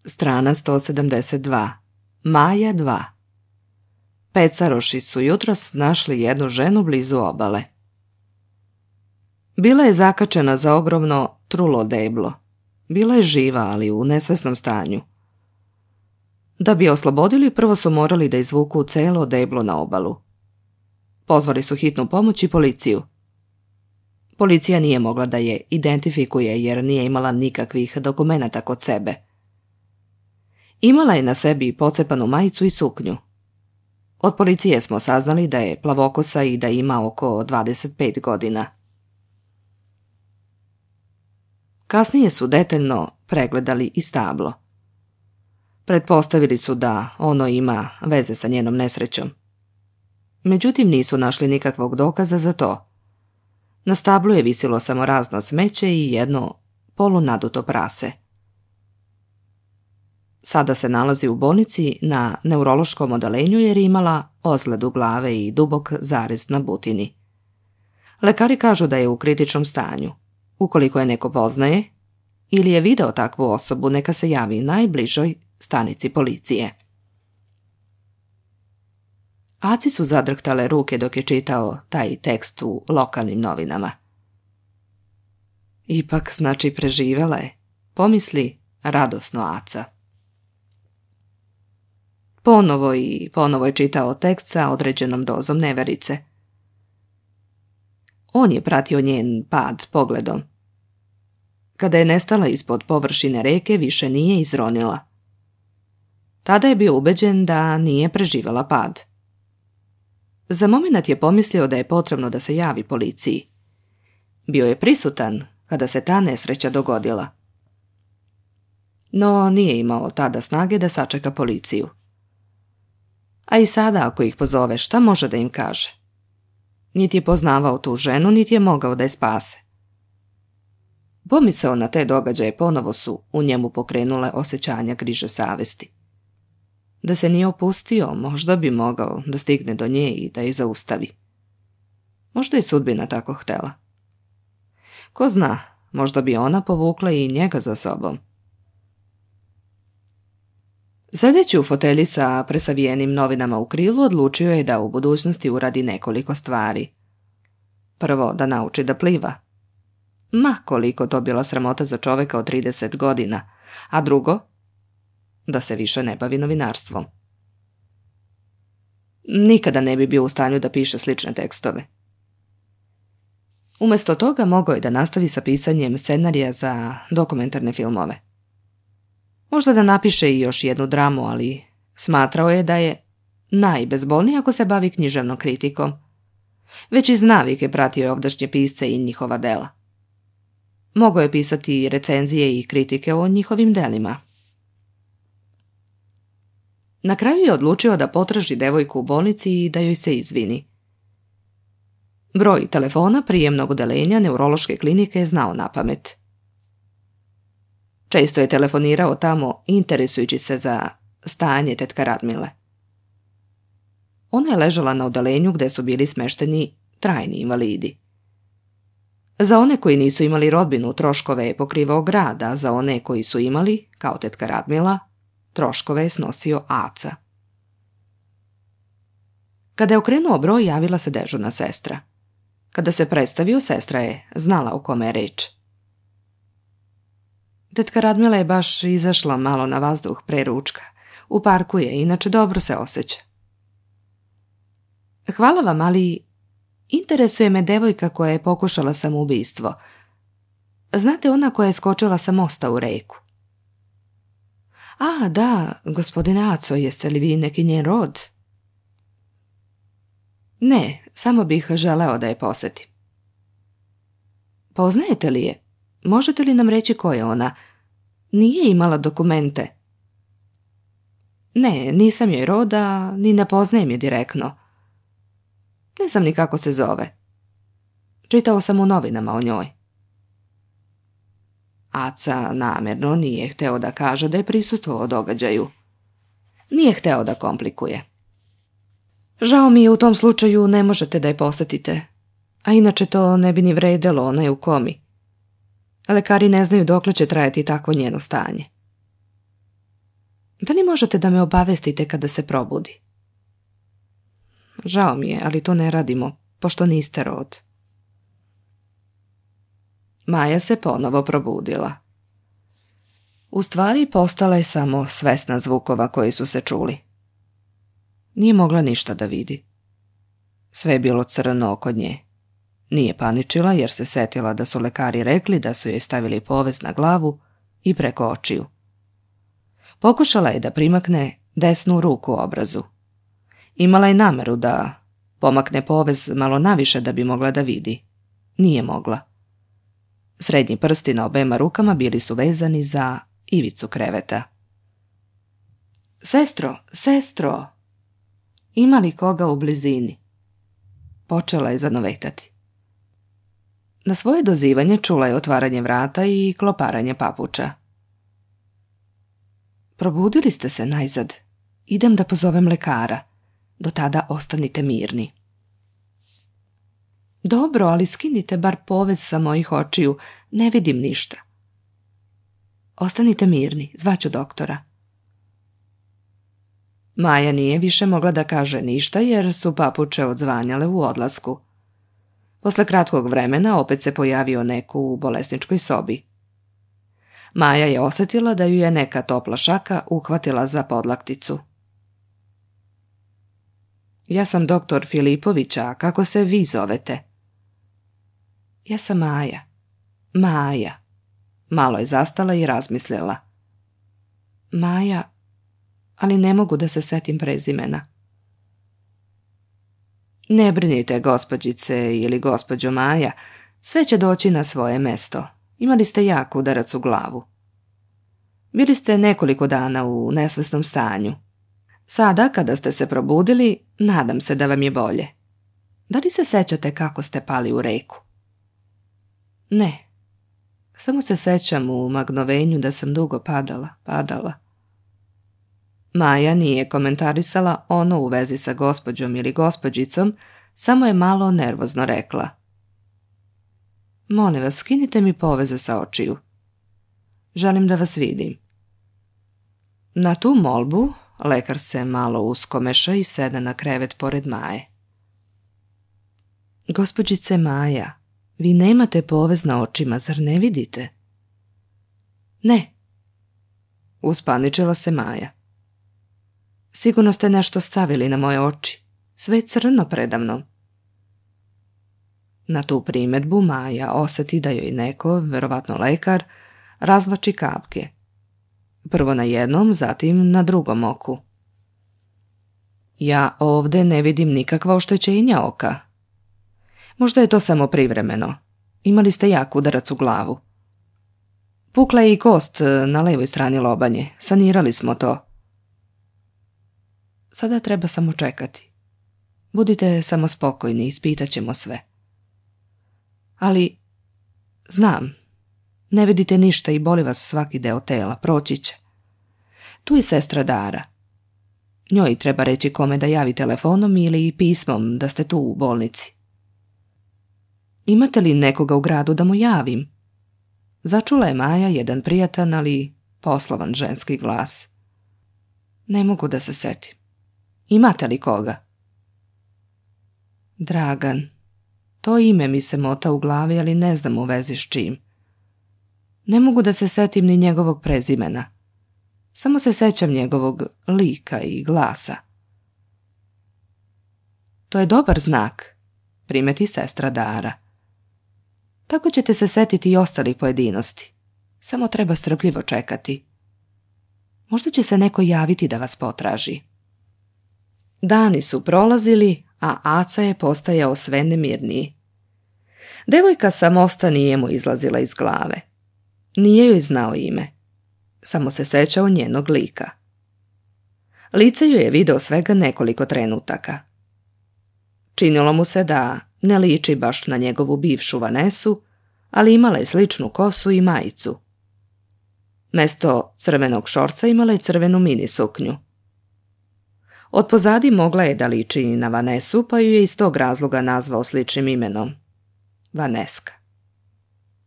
Strana 172. Maja 2. Pecaroši su jutros našli jednu ženu blizu obale. Bila je zakačena za ogromno trulo deblo. Bila je živa, ali u nesvesnom stanju. Da bi je oslobodili, prvo su morali da izvuku celo deblo na obalu. Pozvali su hitnu pomoć i policiju. Policija nije mogla da je identifikuje jer nije imala nikakvih dokumenata kod sebe. Imala je na sebi pocepanu majicu i suknju. Od policije smo saznali da je plavokosa i da ima oko 25 godina. Kasnije su detaljno pregledali i stablo. Pretpostavili su da ono ima veze sa njenom nesrećom. Međutim, nisu našli nikakvog dokaza za to. Na stablu je visilo samo razno smeće i jedno polunaduto prase. Sada se nalazi u bolnici na neurološkom odeljenju jer je imala ozledu glave i dubok zarez na butini. Lekari kažu da je u kritičnom stanju. Ukoliko je neko poznaje ili je video takvu osobu, neka se javi najbližoj stanici policije. Aci su zadrhtale ruke dok je čitao taj tekst u lokalnim novinama. Ipak, znači, preživela je, pomisli radosno Aca. Ponovo je čitao tekst sa određenom dozom neverice. On je pratio njen pad pogledom. Kada je nestala ispod površine reke, više nije izronila. Tada je bio ubeđen da nije preživjela pad. Za momenat je pomislio da je potrebno da se javi policiji. Bio je prisutan kada se ta nesreća dogodila. No nije imao tada snage da sačeka policiju. A i sada, ako ih pozove, šta može da im kaže? Niti je poznavao tu ženu, niti je mogao da je spase. Pomisao na te događaje ponovo su u njemu pokrenule osjećanja griže savesti. Da se nije opustio, možda bi mogao da stigne do nje i da je zaustavi. Možda je sudbina tako htela. Ko zna, možda bi ona povukla i njega za sobom. Sedeći u fotelji sa presavijenim novinama u krilu, odlučio je da u budućnosti uradi nekoliko stvari. Prvo, da nauči da pliva. Ma, koliko to bila sramota za čoveka od 30 godina. A drugo, da se više ne bavi novinarstvom. Nikada ne bi bio u stanju da piše slične tekstove. Umjesto toga mogao je da nastavi sa pisanjem scenarija za dokumentarne filmove. Možda da napiše i još jednu dramu, ali smatrao je da je najbezbolnije ako se bavi književnom kritikom. Već iz navike pratio je ovdašnje pisce i njihova dela. Mogao je pisati recenzije i kritike o njihovim delima. Na kraju je odlučio da potraži devojku u bolnici i da joj se izvini. Broj telefona prijemnog odeljenja neurološke klinike je znao napamet. Često je telefonirao tamo interesujući se za stanje tetka Radmile. Ona je ležala na odeljenju gde su bili smešteni trajni invalidi. Za one koji nisu imali rodbinu, troškove je pokrivao grad, a za one koji su imali, kao tetka Radmila, troškove je snosio Aca. Kada je okrenuo broj, javila se dežurna sestra. Kada se predstavio, sestra je znala o kome je reč. Tetka Radmila je baš izašla malo na vazduh pre ručka. U parku je, inače dobro se osjeća. Hvala vam, ali interesuje me devojka koja je pokušala samoubistvo. Znate, ona koja je skočila sa mosta u reku? A, da, gospodine Aco, jeste li vi neki njen rod? Ne, samo bih želeo da je posetim. Poznajete li je? Možete li nam reći ko je ona? Nije imala dokumente. Ne, nisam joj roda, ni ne poznajem je direktno. Ne znam ni kako se zove. Čitao sam u novinama o njoj. Aca namjerno nije hteo da kaže da je prisustvovao događaju. Nije hteo da komplikuje. Žao mi je, u tom slučaju ne možete da je posetite. A inače to ne bi ni vredelo, ona je u komi. Lekari ne znaju dokle će trajati takvo njeno stanje. Da li možete da me obavestite kada se probudi? Žao mi je, ali to ne radimo, pošto niste rod. Maja se ponovo probudila. U stvari postala je samo svesna zvukova koji su se čuli. Nije mogla ništa da vidi. Sve je bilo crno oko nje. Nije paničila jer se setila da su lekari rekli da su joj stavili povez na glavu i preko očiju. Pokušala je da primakne desnu ruku obrazu. Imala je nameru da pomakne povez malo naviše da bi mogla da vidi. Nije mogla. Srednji prsti na obema rukama bili su vezani za ivicu kreveta. Sestro, sestro! Ima li koga u blizini? Počela je zanovetati. Na svoje dozivanje čula je otvaranje vrata i kloparanje papuča. Probudili ste se najzad. Idem da pozovem lekara. Do tada ostanite mirni. Dobro, ali skinite bar povez sa mojih očiju. Ne vidim ništa. Ostanite mirni, zvaću doktora. Maja nije više mogla da kaže ništa jer su papuče odzvanjale u odlasku. Posle kratkog vremena opet se pojavio neko u bolesničkoj sobi. Maja je osjetila da ju je neka topla šaka uhvatila za podlakticu. Ja sam doktor Filipović, a kako se vi zovete? Ja sam Maja. Maja. Malo je zastala i razmislila. Maja, ali ne mogu da se setim prezimena. Ne brinite, gospođice ili gospođo Maja, sve će doći na svoje mesto. Imali ste jak udarac u glavu. Bili ste nekoliko dana u nesvesnom stanju. Sada, kada ste se probudili, nadam se da vam je bolje. Da li se sećate kako ste pali u reku? Ne. Samo se sećam u magnovenju da sam dugo padala. Maja nije komentarisala ono u vezi sa gospođom ili gospođicom, samo je malo nervozno rekla. Molim vas, skinite mi poveze sa očiju. Želim da vas vidim. Na tu molbu lekar se malo uskomeša i sede na krevet pored Maje. Gospođice Maja, vi nemate povez na očima, zar ne vidite? Ne. Uspaničila se Maja. Sigurno ste nešto stavili na moje oči. Sve je crno predamnom. Na tu primedbu Maja osjeti da joj neko, verovatno lekar, razvlači kapke. Prvo na jednom, zatim na drugom oku. Ja ovde ne vidim nikakva oštećenja oka. Možda je to samo privremeno. Imali ste jak udarac u glavu. Pukla je i kost na levoj strani lobanje. Sanirali smo to. Sada treba samo čekati. Budite samo spokojni, ispitat ćemo sve. Ali, znam, ne vidite ništa i boli vas svaki deo tela, proći će. Tu je sestra Dara. Njoj treba reći kome da javi telefonom ili pismom da ste tu u bolnici. Imate li nekoga u gradu da mu javim? Začula je Maja jedan prijatan, ali poslovan ženski glas. Ne mogu da se setim. Imate li koga? Dragan. To ime mi se mota u glavi, ali ne znam u vezi s čim. Ne mogu da se setim ni njegovog prezimena. Samo se sećam njegovog lika i glasa. To je dobar znak, primeti sestra Dara. Tako ćete se setiti i ostalih pojedinosti. Samo treba strpljivo čekati. Možda će se neko javiti da vas potraži. Dani su prolazili, a Aca je postajao sve nemirniji. Devojka sa mosta nije mu izlazila iz glave. Nije joj znao ime. Samo se sećao njenog lika. Lice ju je video svega nekoliko trenutaka. Činilo mu se da ne liči baš na njegovu bivšu Vanesu, ali imala je sličnu kosu i majicu. Mesto crvenog šorca imala je crvenu mini suknju. Od pozadi mogla je da liči na Vanesu, pa ju je iz tog razloga nazvao sličnim imenom. Vaneska.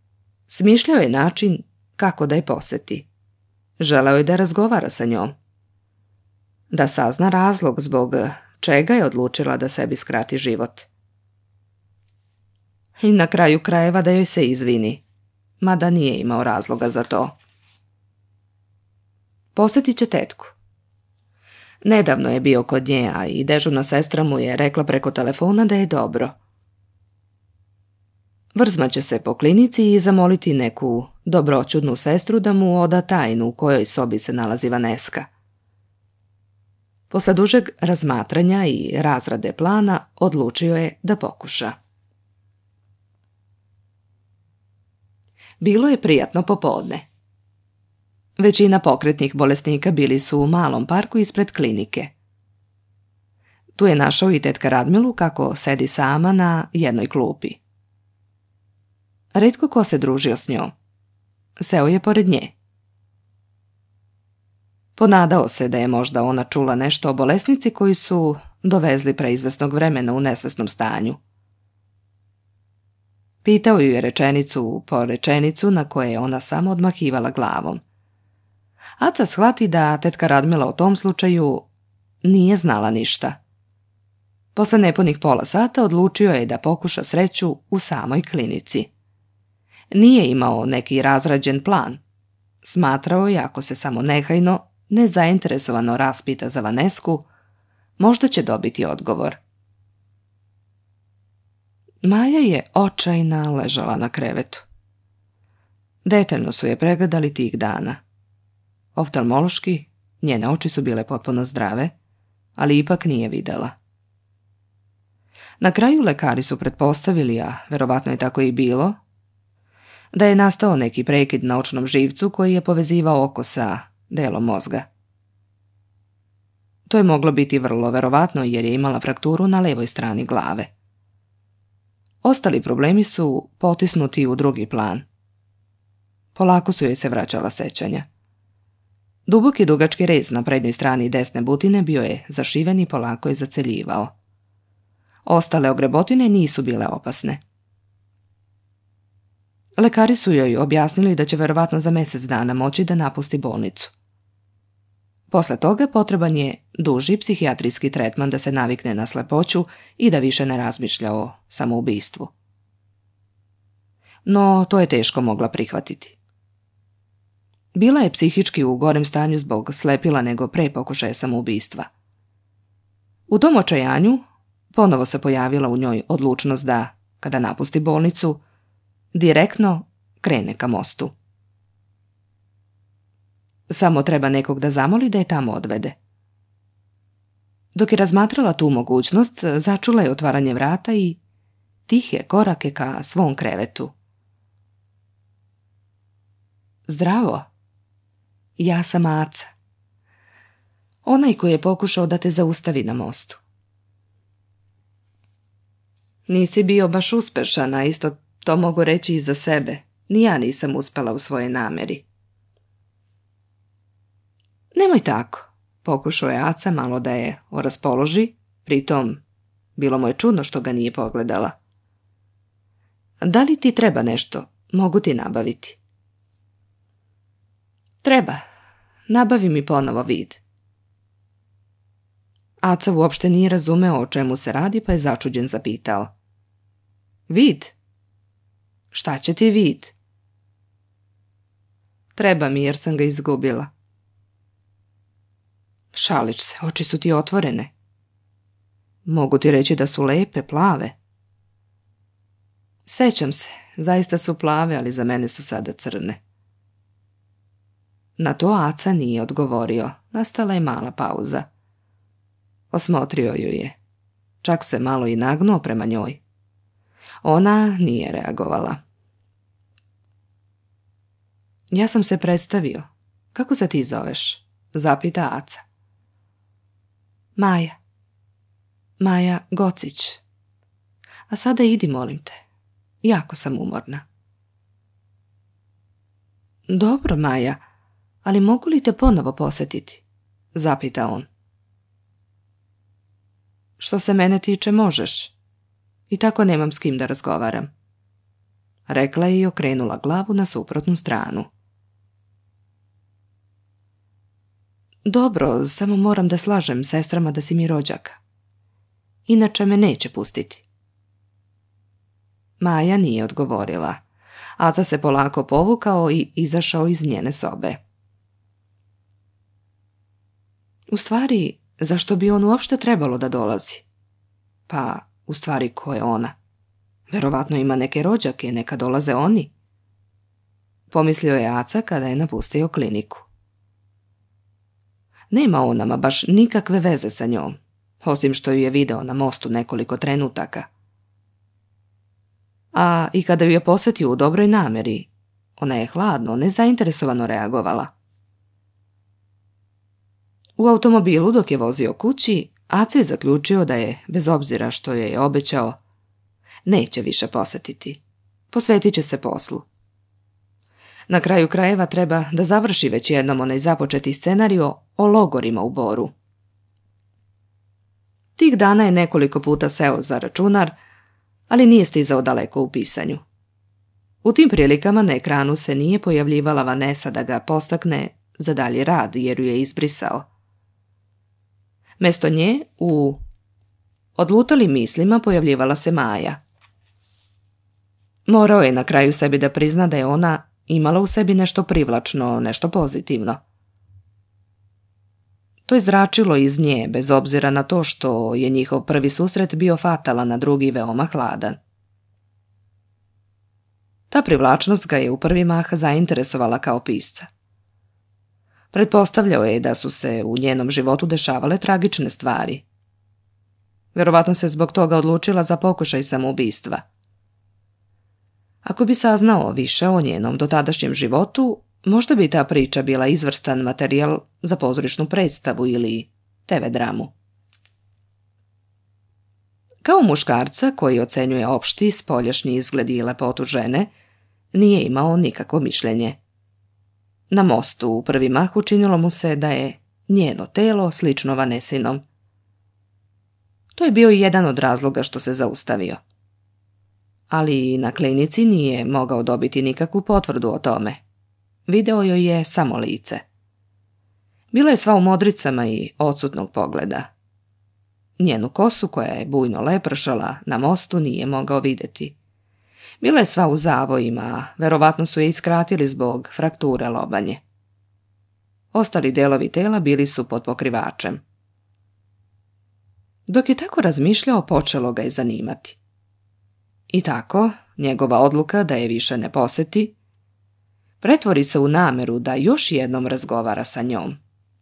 Smišljao je način kako da je poseti. Želeo je da razgovara sa njom. da sazna razlog zbog čega je odlučila da sebi skrati život. I na kraju krajeva da joj se izvini, mada nije imao razloga za to. Posjetit će tetku. Nedavno je bio kod nje, a i dežurna sestra mu je rekla preko telefona da je dobro. Vrzmaće se po klinici i zamoliti neku dobroćudnu sestru da mu oda tajnu u kojoj sobi se nalazi Vaneska. Posle dužeg razmatranja i razrade plana odlučio je da pokuša. Bilo je prijatno popodne. Većina pokretnih bolesnika bili su u malom parku ispred klinike. Tu je našao i tetka Radmilu kako sedi sama na jednoj klupi. Retko ko se družio s njom. Seo je pored nje. Ponadao se da je možda ona čula nešto o bolesnici koji su dovezli pre izvesnog vremena u nesvesnom stanju. Pitao ju je rečenicu po rečenicu na koje je ona samo odmahivala glavom. Aca shvati da tetka Radmila o tom slučaju nije znala ništa. Posle nepunih pola sata odlučio je da pokuša sreću u samoj klinici. Nije imao neki razrađen plan. Smatrao je ako se samo nehajno, nezainteresovano raspita za Vanesku, možda će dobiti odgovor. Maja je očajna ležala na krevetu. Detaljno su je pregledali tih dana. Oftalmološki, njene oči su bile potpuno zdrave, ali ipak nije videla. Na kraju lekari su pretpostavili, a verovatno je tako i bilo, da je nastao neki prekid na očnom živcu koji je povezivao oko sa delom mozga. To je moglo biti vrlo verovatno jer je imala frakturu na levoj strani glave. Ostali problemi su potisnuti u drugi plan. Polako su joj se vraćala sećanja. Duboki dugački rez na prednjoj strani desne butine bio je zašiven i polako je zaceljivao. Ostale ogrebotine nisu bile opasne. Lekari su joj objasnili da će verovatno za mjesec dana moći da napusti bolnicu. Posle toga potreban je duži psihijatrijski tretman da se navikne na slepoću i da više ne razmišlja o samoubistvu. No, to je teško mogla prihvatiti. Bila je psihički u gorem stanju zbog slepila nego pre pokušaja samoubistva. U tom očajanju ponovo se pojavila u njoj odlučnost da, kada napusti bolnicu, direktno krene ka mostu. Samo treba nekog da zamoli da je tamo odvede. Dok je razmatrala tu mogućnost, začula je otvaranje vrata i tihe korake ka svom krevetu. Zdravo, ja sam Aca. Onaj koji je pokušao da te zaustavi na mostu. Nisi bio baš uspešan, a isto to mogu reći i za sebe. Ni ja nisam uspela u svojoj nameri. Nemoj tako, pokušao je Aca malo da je oraspoloži, pritom bilo mu je čudno što ga nije pogledala. Da li ti treba nešto? Mogu ti nabaviti. Treba. Nabavi mi ponovo vid. Aca uopšte nije razumeo o čemu se radi, pa je začuđen zapitao. Vid? Šta će ti vid? Treba mi jer sam ga izgubila. Šališ se, oči su ti otvorene. Mogu ti reći da su lepe, plave. Sećam se, zaista su plave, ali za mene su sada crne. Na to Aca nije odgovorio, nastala je mala pauza. Osmotrio ju je. Čak se malo i nagnuo prema njoj. Ona nije reagovala. Ja sam se predstavio. Kako se ti zoveš? Zapita Aca. Maja. Maja Gocić. A sada idi, molim te. Jako sam umorna. Dobro, Maja, ali mogu li te ponovo posjetiti? Zapita on. Što se mene tiče, možeš. I tako nemam s kim da razgovaram. Rekla je i okrenula glavu na suprotnu stranu. Dobro, samo moram da slažem sestrama da si mi rođaka. Inače me neće pustiti. Maja nije odgovorila. Aca se polako povukao i izašao iz njene sobe. U stvari, zašto bi on uopšte trebalo da dolazi? Pa, u stvari, ko je ona? Verovatno ima neke rođake, neka dolaze oni. Pomislio je Aca kada je napustio kliniku. Nema on nama baš nikakve veze sa njom, osim što ju je video na mostu nekoliko trenutaka. A i kada ju je posjetio u dobroj nameri, ona je hladno, nezainteresovano reagovala. U automobilu dok je vozio kući, Aca je zaključio da je, bez obzira što je obećao, neće više posjetiti. Posvetit će se poslu. Na kraju krajeva treba da završi već jednom onaj započeti scenario o logorima u Boru. Tih dana je nekoliko puta seo za računar, ali nije stizao daleko u pisanju. U tim prilikama na ekranu se nije pojavljivala Vanessa da ga postakne za dalji rad jer ju je izbrisao. Mesto nje u odlutalim mislima pojavljivala se Maja. Morao je na kraju sebi da prizna da je ona imala u sebi nešto privlačno, nešto pozitivno. To je zračilo iz nje, bez obzira na to što je njihov prvi susret bio fatalan, a drugi veoma hladan. Ta privlačnost ga je u prvi mah zainteresovala kao pisca. Pretpostavljao je da su se u njenom životu dešavale tragične stvari. Verovatno se zbog toga odlučila za pokušaj samoubistva. Ako bi saznao više o njenom dotadašnjem životu, možda bi ta priča bila izvrstan materijal za pozorišnu predstavu ili TV dramu. Kao muškarca koji ocenjuje opšti, spoljašnji izgled i lepotu žene, nije imao nikakvo mišljenje. Na mostu u prvi mah učinilo mu se da je njeno telo slično Vanessinom. To je bio i jedan od razloga što se zaustavio. Ali na klinici nije mogao dobiti nikakvu potvrdu o tome. Video joj je samo lice. Bila je sva u modricama i odsutnog pogleda. Njenu kosu, koja je bujno lepršala, na mostu nije mogao vidjeti. Bila je sva u zavojima, a verovatno su je iskratili zbog frakture lobanje. Ostali delovi tela bili su pod pokrivačem. Dok je tako razmišljao, počelo ga je zanimati. I tako, njegova odluka da je više ne posjeti, pretvori se u nameru da još jednom razgovara sa njom.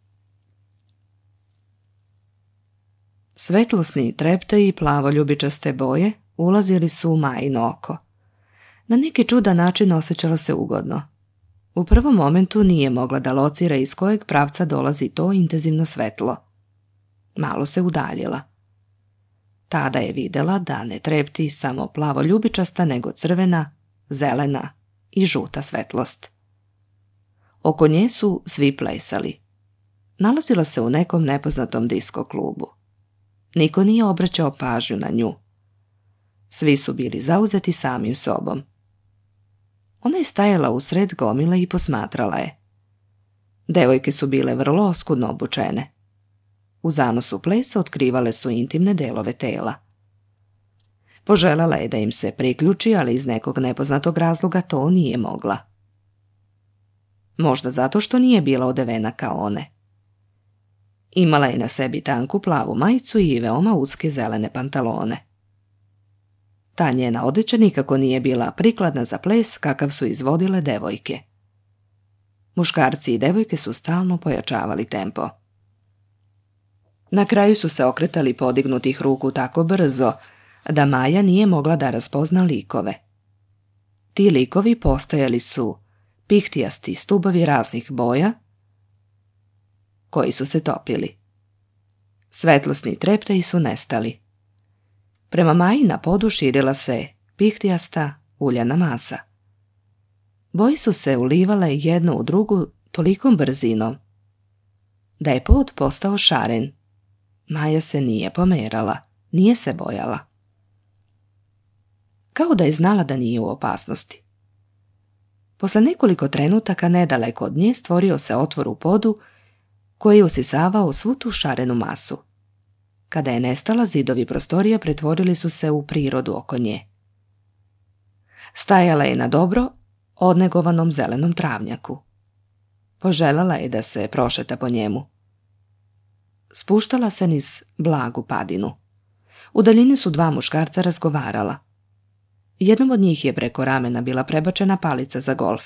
Svetlosni trepte i plavo-ljubičaste boje ulazili su u Majino oko. Na neki čudan način osjećala se ugodno. U prvom momentu nije mogla da locira iz kojeg pravca dolazi to intenzivno svetlo. Malo se udaljila. Tada je videla da ne trepti samo plavo-ljubičasta, nego crvena, zelena i žuta svetlost. Oko nje su svi plesali. Nalazila se u nekom nepoznatom disko klubu. Niko nije obraćao pažnju na nju. Svi su bili zauzeti samim sobom. Ona je stajala usred gomile i posmatrala je. Devojke su bile vrlo oskudno obučene. U zanosu plesa otkrivale su intimne delove tela. Poželjela je da im se priključi, ali iz nekog nepoznatog razloga to nije mogla. Možda zato što nije bila odevena kao one. Imala je na sebi tanku plavu majicu i veoma uske zelene pantalone. Ta njena odeća nikako nije bila prikladna za ples kakav su izvodile devojke. Muškarci i devojke su stalno pojačavali tempo. Na kraju su se okretali podignutih ruku tako brzo da Maja nije mogla da raspozna likove. Ti likovi postajali su pihtijasti stubovi raznih boja koji su se topili. Svetlosni trepteji su nestali. Prema Maji na podu širila se pihtijasta uljana masa. Boje su se ulivale jedno u drugu tolikom brzinom da je pod postao šaren. Maja se nije pomerala, nije se bojala. Kao da je znala da nije u opasnosti. Posle nekoliko trenutaka nedaleko od nje stvorio se otvor u podu koji je usisavao svu tu šarenu masu. Kada je nestala, zidovi prostorija pretvorili su se u prirodu oko nje. Stajala je na dobro odnegovanom zelenom travnjaku. Poželjela je da se prošeta po njemu. Spuštala se niz blagu padinu. U daljini su dva muškarca razgovarala. Jednom od njih je preko ramena bila prebačena palica za golf.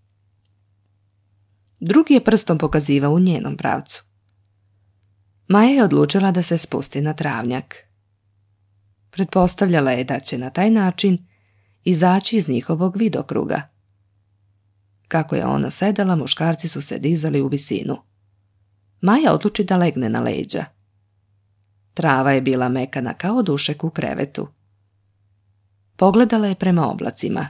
Drugi je prstom pokazivao u njenom pravcu. Maja je odlučila da se spusti na travnjak. Pretpostavljala je da će na taj način izaći iz njihovog vidokruga. Kako je ona sedala, muškarci su se dizali u visinu. Maja odluči da legne na leđa. Trava je bila mekana kao dušek u krevetu. Pogledala je prema oblacima.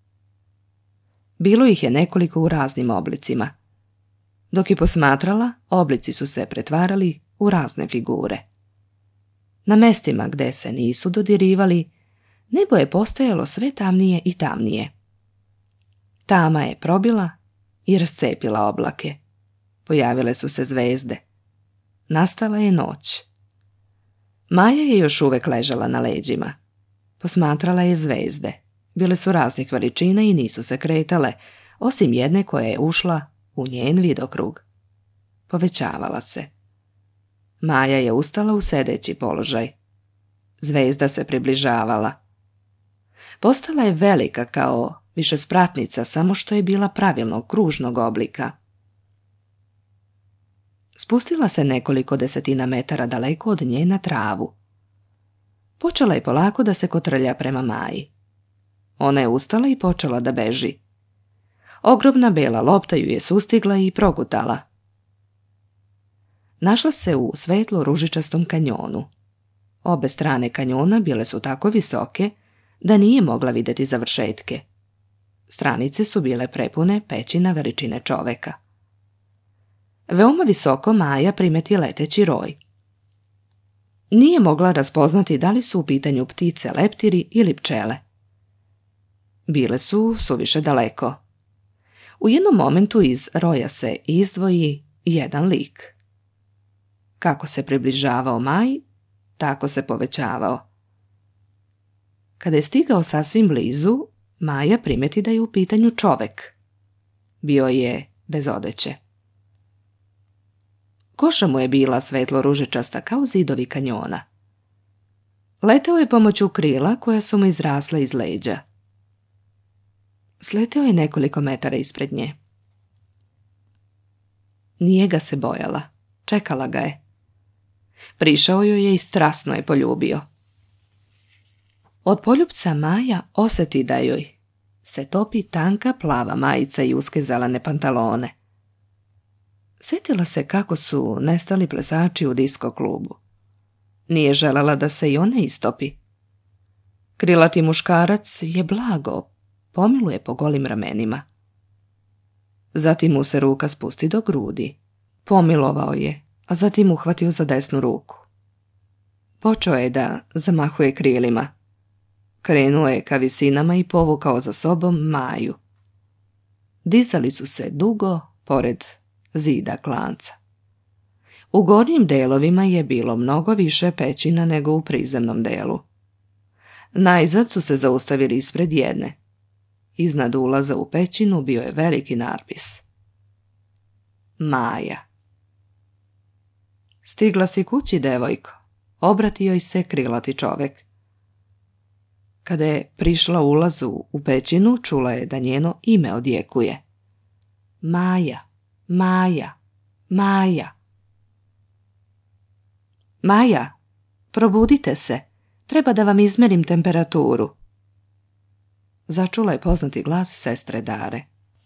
Bilo ih je nekoliko u raznim oblicima. Dok je posmatrala, oblici su se pretvarali u razne figure. Na mestima gde se nisu dodirivali, nebo je postajalo sve tamnije i tamnije. Tama je probila i rascepila oblake. Pojavile su se zvezde. Nastala je noć. Maja je još uvek ležala na leđima. Posmatrala je zvezde. Bile su raznih veličina i nisu se kretale, osim jedne koja je ušla u njen vidokrug. Povećavala se. Maja je ustala u sedeći položaj. Zvezda se približavala. Postala je velika kao višespratnica, samo što je bila pravilnog kružnog oblika. Spustila se nekoliko desetina metara daleko od nje na travu. Počela je polako da se kotrlja prema Maji. Ona je ustala i počela da beži. Ogromna bela lopta ju je sustigla i progutala. Našla se u svetlo ružičastom kanjonu. Obe strane kanjona bile su tako visoke da nije mogla vidjeti završetke. Stranice su bile prepune pećina veličine čoveka. Veoma visoko Maja primeti leteći roj. Nije mogla raspoznati da li su u pitanju ptice, leptiri ili pčele. Bile su suviše daleko. U jednom momentu iz roja se izdvoji jedan lik. Kako se približavao Maji, tako se povećavao. Kada je stigao sasvim blizu, Maja primeti da je u pitanju čovek. Bio je bez odeće. Koša mu je bila svetlo ružičasta kao zidovi kanjona. Leteo je pomoću krila koja su mu izrasla iz leđa. Sleteo je nekoliko metara ispred nje. Nije ga se bojala, čekala ga je. Prišao joj je i strasno je poljubio. Od poljupca Maja osjeti da joj se topi tanka plava majica i uske zelene pantalone. Sjetila se kako su nestali plesači u disko klubu. Nije želela da se i ona istopi. Krilati muškarac je blago, pomiluje po golim ramenima. Zatim mu se ruka spusti do grudi. Pomilovao je, a zatim uhvatio za desnu ruku. Počeo je da zamahuje krilima. Krenuo je ka visinama i povukao za sobom Maju. Dizali su se dugo pored zida klanca. U gornjim delovima je bilo mnogo više pećina nego u prizemnom delu. Najzad su se zaustavili ispred jedne. Iznad ulaza u pećinu bio je veliki natpis. Maja. Stigla si kući, devojko, obratio joj se krilati čovek. Kada je prišla ulazu u pećinu, čula je da njeno ime odjekuje. Maja, Maja, Maja. Maja, probudite se, treba da vam izmerim temperaturu. Začula je poznati glas sestre Dare.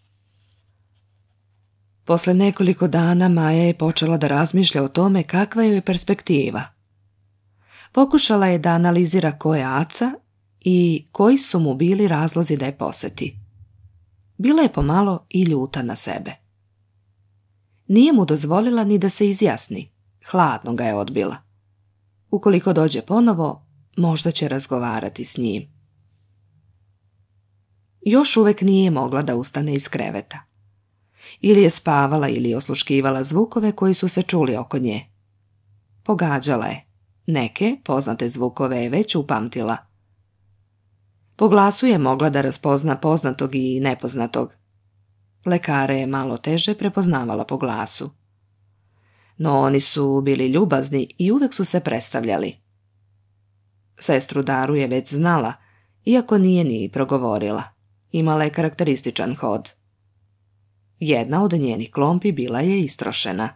Posle nekoliko dana Maja je počela da razmišlja o tome kakva joj je perspektiva. Pokušala je da analizira ko je Aca i koji su mu bili razlozi da je poseti. Bila je pomalo i ljuta na sebe. Nije mu dozvolila ni da se izjasni, hladno ga je odbila. Ukoliko dođe ponovo, možda će razgovarati s njim. Još uvek nije mogla da ustane iz kreveta. ili je spavala ili osluškivala zvukove koji su se čuli oko nje. Pogađala je. Neke poznate zvukove je već upamtila. Po glasu je mogla da raspozna poznatog i nepoznatog. Lekare je malo teže prepoznavala po glasu. No oni su bili ljubazni i uvek su se predstavljali. Sestru Daru je već znala, iako nije ni progovorila. Imala je karakterističan hod. Jedna od njenih klompi bila je istrošena.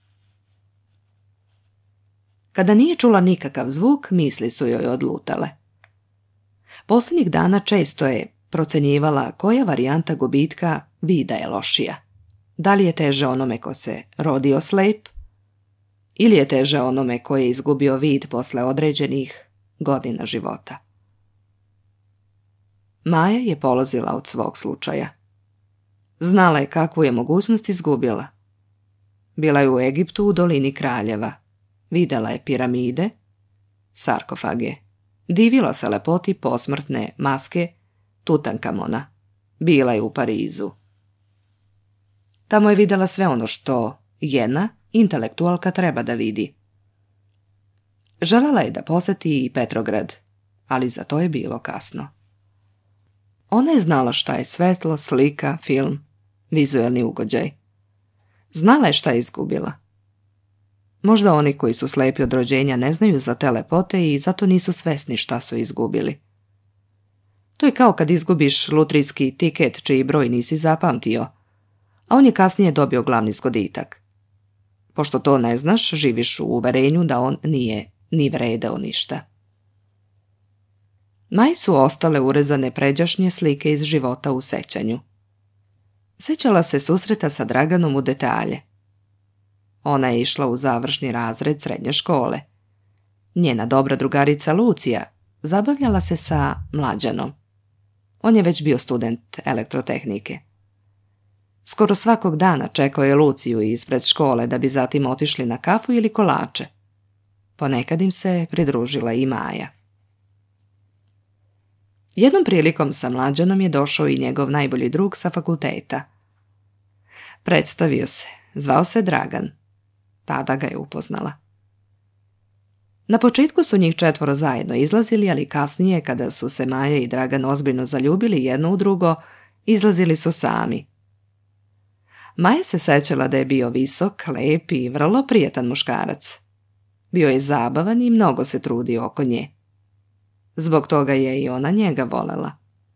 Kada nije čula nikakav zvuk, misli su joj odlutale. Posljednjih dana često je procenjivala koja varijanta gubitka vida je lošija. Da li je teže onome ko se rodio slep, ili je teže onome ko je izgubio vid posle određenih godina života. Maja je polazila od svog slučaja. Znala je kakvu je mogućnost izgubila. Bila je u Egiptu u dolini kraljeva. Videla je piramide, sarkofage. Divila se lepoti posmrtne maske Tutankamona. Bila je u Parizu. Tamo je videla sve ono što jedna intelektualka treba da vidi. Želela je da poseti i Petrograd, ali za to je bilo kasno. Ona je znala šta je svetlo, slika, film, vizuelni ugođaj. Znala je šta je izgubila. Možda oni koji su slepi od rođenja ne znaju za te lepote i zato nisu svesni šta su izgubili. To je kao kad izgubiš lutrijski tiket čiji broj nisi zapamtio, a on je kasnije dobio glavni zgoditak. Pošto to ne znaš, živiš u uverenju da on nije ni vredeo ništa. Maji su ostale urezane pređašnje slike iz života u sećanju. Sećala se susreta sa Draganom u detalje. Ona je išla u završni razred srednje škole. Njena dobra drugarica Lucija zabavljala se sa Mlađanom. On je već bio student elektrotehnike. Skoro svakog dana čekao je Luciju ispred škole da bi zatim otišli na kafu ili kolače. Ponekad im se pridružila i Maja. Jednom prilikom sa Mlađanom je došao i njegov najbolji drug sa fakulteta. Predstavio se, zvao se Dragan. Tada ga je upoznala. Na početku su njih 4 zajedno izlazili, ali kasnije, kada su se Maja i Dragan ozbiljno zaljubili jedno u drugo, izlazili su sami. Maja se sećala da je bio visok, lep i vrlo prijatan muškarac. Bio je zabavan i mnogo se trudio oko nje. Zbog toga je i ona njega volela.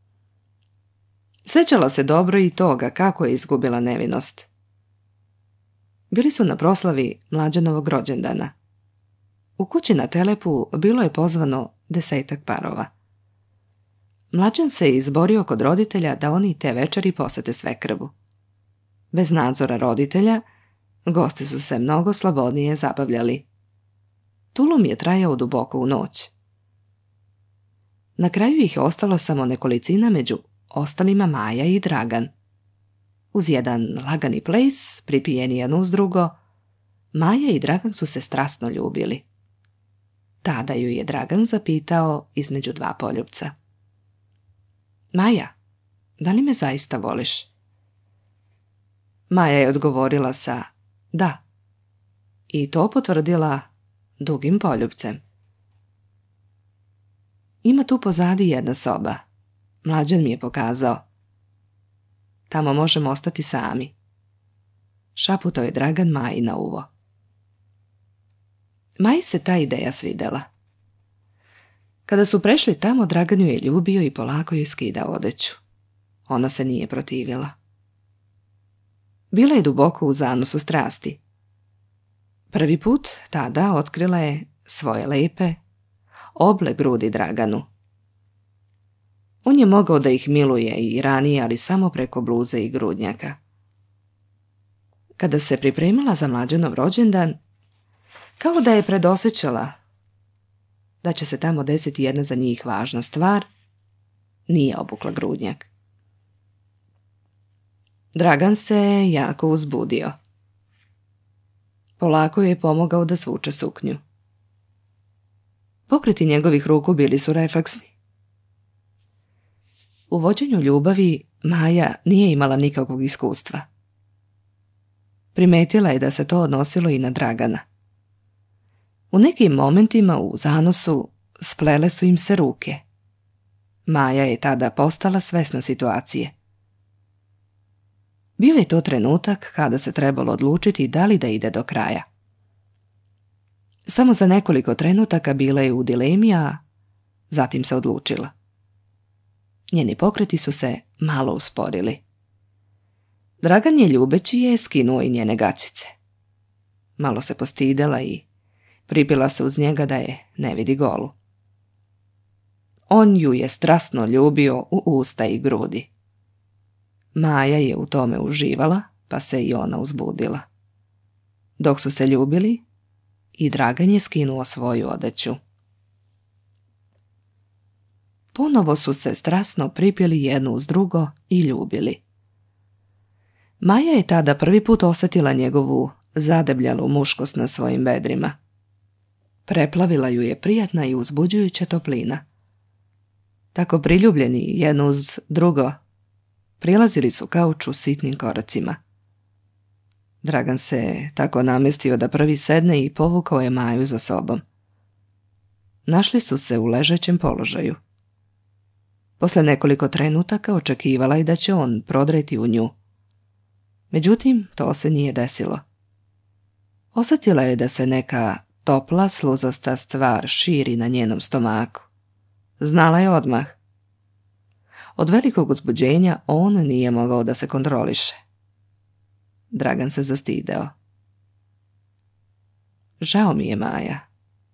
Sećala se dobro i toga kako je izgubila nevinost. Bili su na proslavi Mlađanovog rođendana. U kući na Telepu bilo je pozvano 10 parova. Mlađan se je izborio kod roditelja da oni te večeri posete svekrvu. Bez nadzora roditelja, gosti su se mnogo slobodnije zabavljali. Tulum je trajao duboko u noć. Na kraju ih je ostalo samo nekolicina, među ostalima Maja i Dragan. Uz jedan lagani ples, pripijeni jedno uz drugo, Maja i Dragan su se strasno ljubili. Tada ju je Dragan zapitao između 2 poljupca. Maja, da li me zaista voliš? Maja je odgovorila sa da. I to potvrdila dugim poljupcem. Ima tu pozadi jedna soba. Mlađan mi je pokazao. Tamo možemo ostati sami. Šaputao je Dragan Maji na uvo. Maji se ta ideja svidela. Kada su prešli tamo, Dragan ju je ljubio i polako ju skidao odeću. Ona se nije protivila. Bila je duboko u zanosu strasti. Prvi put tada otkrila je svoje lepe, oble grudi Draganu. On je mogao da ih miluje i ranije, ali samo preko bluze i grudnjaka. Kada se pripremila za Mlađanov rođendan, kao da je predosjećala da će se tamo desiti jedna za njih važna stvar, nije obukla grudnjak. Dragan se jako uzbudio. Polako je pomogao da svuče suknju. Pokreti njegovih ruku bili su refleksni. U vođenju ljubavi Maja nije imala nikakvog iskustva. Primetila je da se to odnosilo i na Dragana. U nekim momentima u zanosu splele su im se ruke. Maja je tada postala svesna situacije. Bio je to trenutak kada se trebalo odlučiti da li da ide do kraja. Samo za nekoliko trenutaka bila je u dilemi, a zatim se odlučila. Njeni pokreti su se malo usporili. Dragan je ljubeći je skinuo i njene gaćice. Malo se postidela i pripila se uz njega da je ne vidi golu. On ju je strasno ljubio u usta i grudi. Maja je u tome uživala, pa se i ona uzbudila. Dok su se ljubili, i Dragan je skinuo svoju odeću. Ponovo su se strasno pripili jedno uz drugo i ljubili. Maja je tada prvi put osjetila njegovu zadebljalu muškost na svojim bedrima. Preplavila ju je prijatna i uzbuđujuća toplina. Tako priljubljeni jedno uz drugo, prilazili su kauču sitnim koracima. Dragan se tako namestio da prvi sedne i povukao je Maju za sobom. Našli su se u ležećem položaju. Posle nekoliko trenutaka očekivala je da će on prodreti u nju. Međutim, to se nije desilo. Osjetila je da se neka topla, sluzasta stvar širi na njenom stomaku. Znala je odmah. Od velikog uzbuđenja on nije mogao da se kontroliše. Dragan se zastideo. Žao mi je, Maja.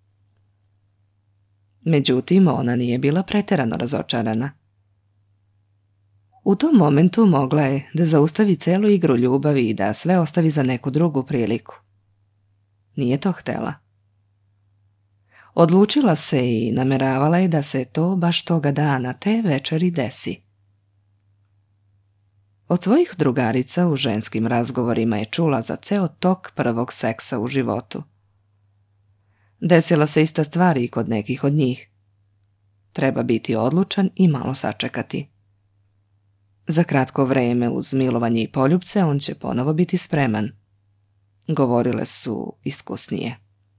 Međutim, ona nije bila pretjerano razočarana. U tom momentu mogla je da zaustavi celu igru ljubavi i da sve ostavi za neku drugu priliku. Nije to htela. Odlučila se i nameravala je da se to baš toga dana, te večeri desi. Od svojih drugarica u ženskim razgovorima je čula za ceo tok prvog seksa u životu. Desila se ista stvar i kod nekih od njih. Treba biti odlučan i malo sačekati. Za kratko vreme uz milovanje i poljupce on će ponovo biti spreman. Govorile su iskusnije.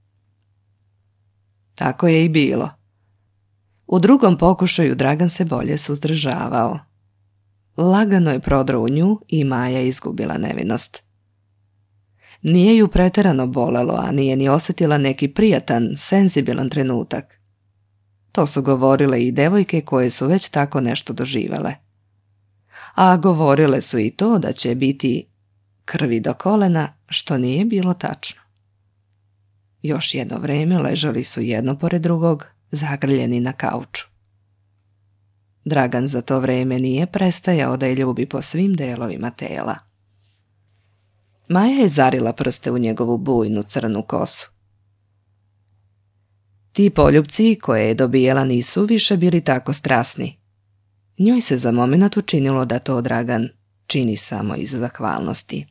Tako je i bilo. U drugom pokušaju Dragan se bolje suzdržavao. Lagano je prodrao u nju i Maja izgubila nevinost. Nije ju pretjerano bolelo, a nije ni osjetila neki prijatan, senzibilan trenutak. To su govorile i devojke koje su već tako nešto doživele. A govorile su i to da će biti krvi do kolena, što nije bilo tačno. Još jedno vreme ležali su jedno pored drugog, zagrljeni na kauču. Dragan za to vreme nije prestajao da je ljubi po svim delovima tela. Maja je zarila prste u njegovu bujnu crnu kosu. Ti poljupci koje je dobijela nisu više bili tako strasni. Njoj se za moment učinilo da to Dragan čini samo iz zahvalnosti.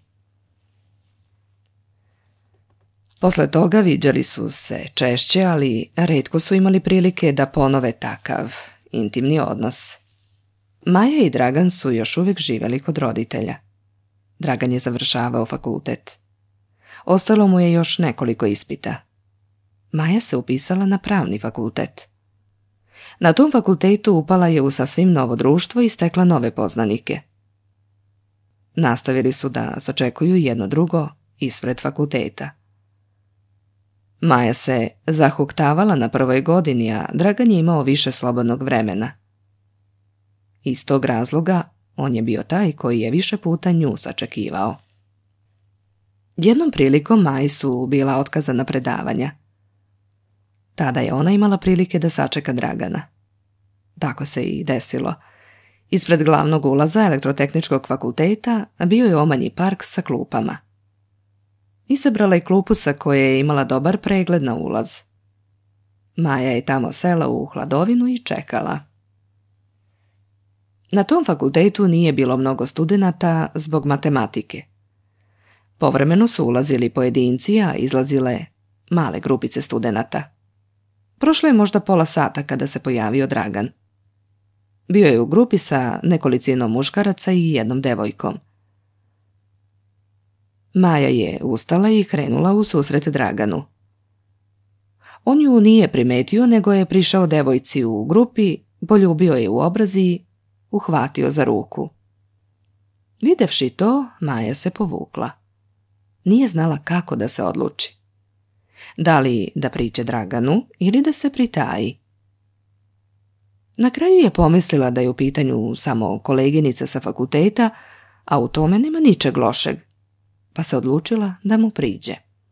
Posle toga viđali su se češće, ali retko su imali prilike da ponove takav intimni odnos. Maja i Dragan su još uvijek živjeli kod roditelja. Dragan je završavao fakultet. Ostalo mu je još nekoliko ispita. Maja se upisala na pravni fakultet. Na tom fakultetu upala je u sasvim novo društvo i stekla nove poznanike. Nastavili su da sačekuju jedno drugo ispred fakulteta. Maja se zahuktavala na prvoj godini, a Dragan je imao više slobodnog vremena. Iz tog razloga on je bio taj koji je više puta nju sačekivao. Jednom prilikom Maji su bila otkazana predavanja. Tada je ona imala prilike da sačeka Dragana. Tako se i desilo. Ispred glavnog ulaza elektrotehničkog fakulteta bio je omanji park sa klupama. Izabrala je klupu sa koje je imala dobar pregled na ulaz. Maja je tamo sela u hladovinu i čekala. Na tom fakultetu nije bilo mnogo studenata zbog matematike. Povremeno su ulazili pojedinci, a izlazile male grupice studenata. Prošlo je možda pola sata kada se pojavio Dragan. Bio je u grupi sa nekolicinom muškaraca i jednom devojkom. Maja je ustala i krenula u susret Draganu. On ju nije primetio, nego je prišao devojci u grupi, poljubio je u obraz i uhvatio za ruku. Videvši to, Maja se povukla. Nije znala kako da se odluči. Da li da priđe Draganu ili da se pritaji. Na kraju je pomislila da je u pitanju samo koleginica sa fakulteta, a u tome nema ničeg lošeg, pa se odlučila da mu priđe.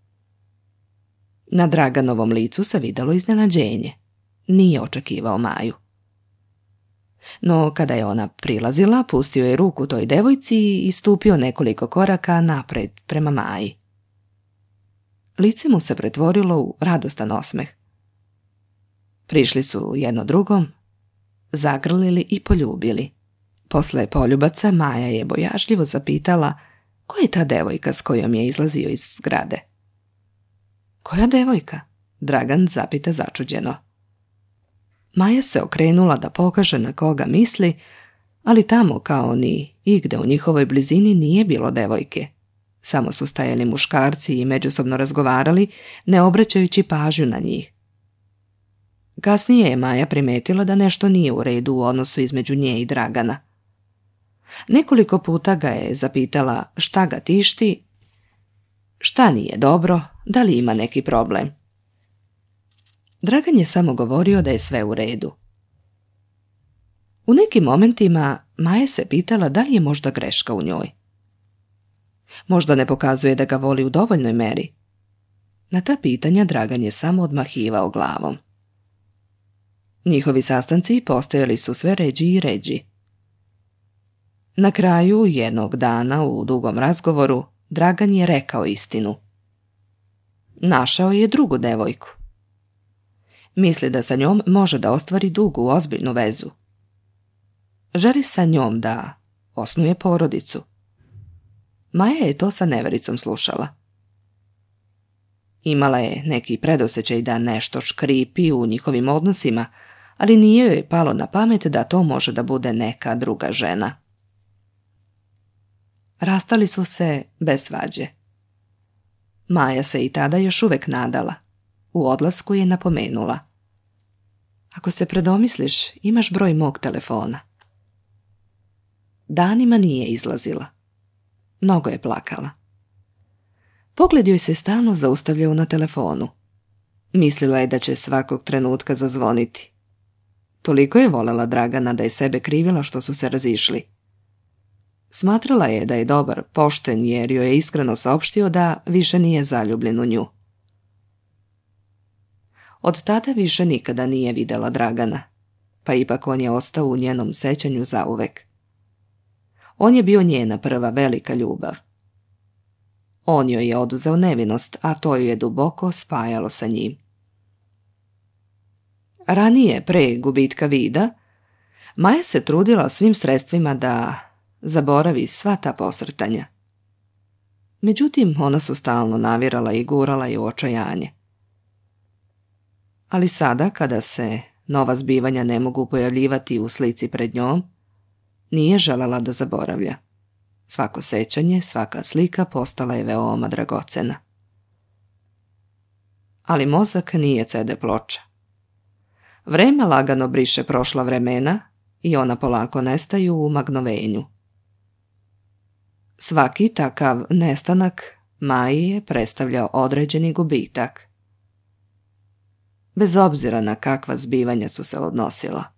Na Draganovom licu se videlo iznenađenje. Nije očekivao Maju. No kada je ona prilazila, pustio je ruku toj devojci i stupio nekoliko koraka napred prema Maji. Lice mu se pretvorilo u radostan osmeh. Prišli su jedno drugom, zagrlili i poljubili. Posle poljubaca Maja je bojažljivo zapitala ko je ta devojka s kojom je izlazio iz zgrade. Koja devojka? Dragan zapita začuđeno. Maja se okrenula da pokaže na koga misli, ali tamo kao ni igde u njihovoj blizini nije bilo devojke. Samo su stajali muškarci i međusobno razgovarali, ne obraćajući pažnju na njih. Kasnije je Maja primetila da nešto nije u redu u odnosu između nje i Dragana. Nekoliko puta ga je zapitala šta ga tišti, šta nije dobro, da li ima neki problem. Dragan je samo govorio da je sve u redu. U nekim momentima Maja se pitala da li je možda greška u njoj. Možda ne pokazuje da ga voli u dovoljnoj meri. Na ta pitanja Dragan je samo odmahivao glavom. Njihovi sastanci postajali su sve ređi i ređi. Na kraju jednog dana u dugom razgovoru Dragan je rekao istinu. Našao je drugu devojku. Misli da sa njom može da ostvari dugu, ozbiljnu vezu. Želi sa njom da osnuje porodicu. Maja je to sa nevericom slušala. Imala je neki predosjećaj da nešto škripi u njihovim odnosima, ali nije joj palo na pamet da to može da bude neka druga žena. Rastali su se bez svađe. Maja se i tada još uvek nadala. U odlasku je napomenula. Ako se predomisliš, imaš broj mog telefona. Danima nije izlazila. Mnogo je plakala. Pogled joj se stalno zaustavljao na telefonu. Mislila je da će svakog trenutka zazvoniti. Toliko je volela Dragana da je sebe krivila što su se razišli. Smatrala je da je dobar, pošten jer joj je iskreno saopštio da više nije zaljubljen u nju. Od tada više nikada nije videla Dragana, pa ipak on je ostao u njenom sećanju zauvek. On je bio njena prva velika ljubav. On joj je oduzeo nevinost, a to ju je duboko spajalo sa njim. Ranije, pre gubitka vida, Maja se trudila svim sredstvima da zaboravi sva ta posrtanja. Međutim, ona su stalno navirala i gurala je u očajanje. Ali sada, kada se nova zbivanja ne mogu pojavljivati u slici pred njom, nije želela da zaboravlja. Svako sećanje, svaka slika postala je veoma dragocena. Ali mozak nije CD ploča. Vreme lagano briše prošla vremena i ona polako nestaju u magnovenju. Svaki takav nestanak Maji je predstavljao određeni gubitak. Bez obzira na kakva zbivanja su se odnosila.